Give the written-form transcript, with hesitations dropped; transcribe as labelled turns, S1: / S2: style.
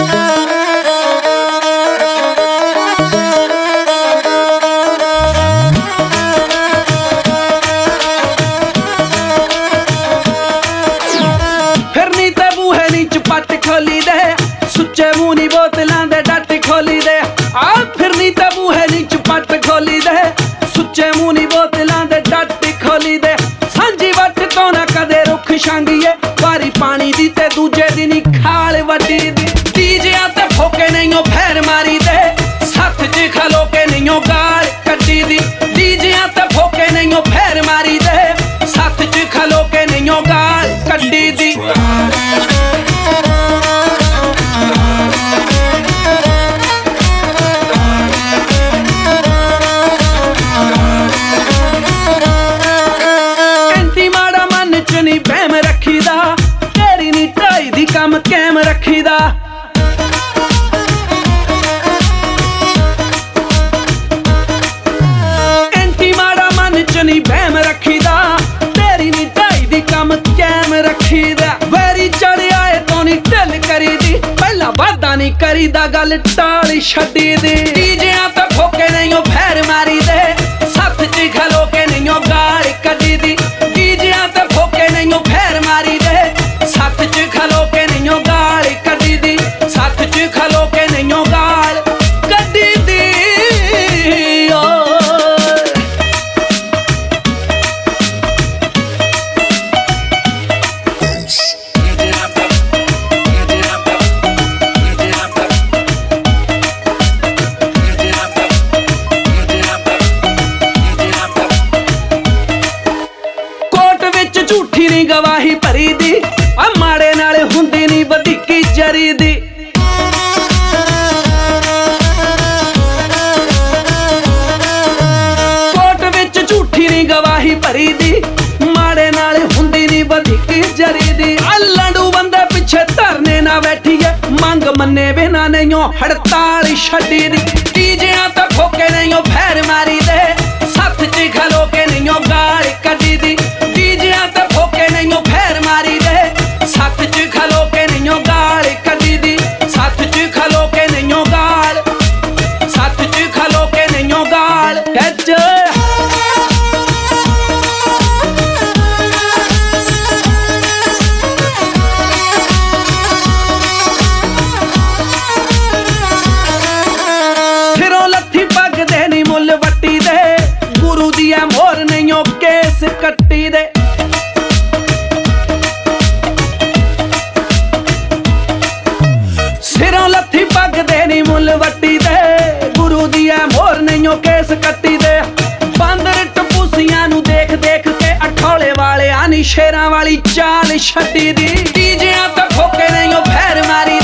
S1: खोली दे सुच्चे मुंह नी बोतलां दे डट खोली दे आ फिरनी ते बूहे नी चपट खोली दे सुच्चे मुंह नी बोतलां दे डट खोली दे सांझी वट तो ना कदे रुख छांगीए वारी पानी दी ते दूजे दिन ही खाल वड्डी दी डीजियां ते फोके नहीं फैर मारी दे सथ च खलो के नहीं गाल कड्डी दी डीजियां ते फोके नहीं फैर मारी दे सथ च खलो के नहीं गाल कड्डी दी बहम रखी दा तेरी नी ढाई दी कम कैम रखी दा एंटी माड़ा मन च नी बहम रखी दा तेरी नी ढाई दी कम कैम रखी दा वैरी चढ़िया है तो नी ढिल करी दी पहला वादा नी करी दा गल टाली छड्डी दी डीजियां ते फोके नहीं फैर मारी दे सथ च खलो के नहीं गाल कड्डी दी डीजियां ते फोके नहीं फैर मारी दे सथ च खलो के नहीं गाल कड्डी दी सथ च खलो के नहीं गाल कड्डी दी झूठी नी गवाही भरी दी आ माड़े नाल हुंदी नी वधिकी जरी दी कोट विच झूठी नी गवाही भरी दी माड़े नाल हुंदी नी वधिकी जरी दी आ लंडू बंदे पिछे धरने ना बैठीए मंग मन्ने बिना नहीं हड़ताल छड्डी दी डीजियां ते फोके नहीं फैर मारी दे सथ च खलो के नहीं गाल कड्डी दी डीजियां ते फोके नहीं फैर मारी दे सथ च खलो के नहीं गाल कड्डी दी सथ च खलो के नहीं गाल सथ च खलो के नहीं गाल कैच सिरों लत्थी पग दे नी मुल वट्टी दे गुरु दी मोर नहीं केस कट्टी दे सिरों लत्थी पग दे नी मुल वट्टी दे गुरु दी मोर नहीं केस कट्टी दे बांदर टपूसियां नू देख देख के अठौले वाले आनी शेरां वाली चाल छड्डी दी डीजियां ते फोके नहीं फैर मारी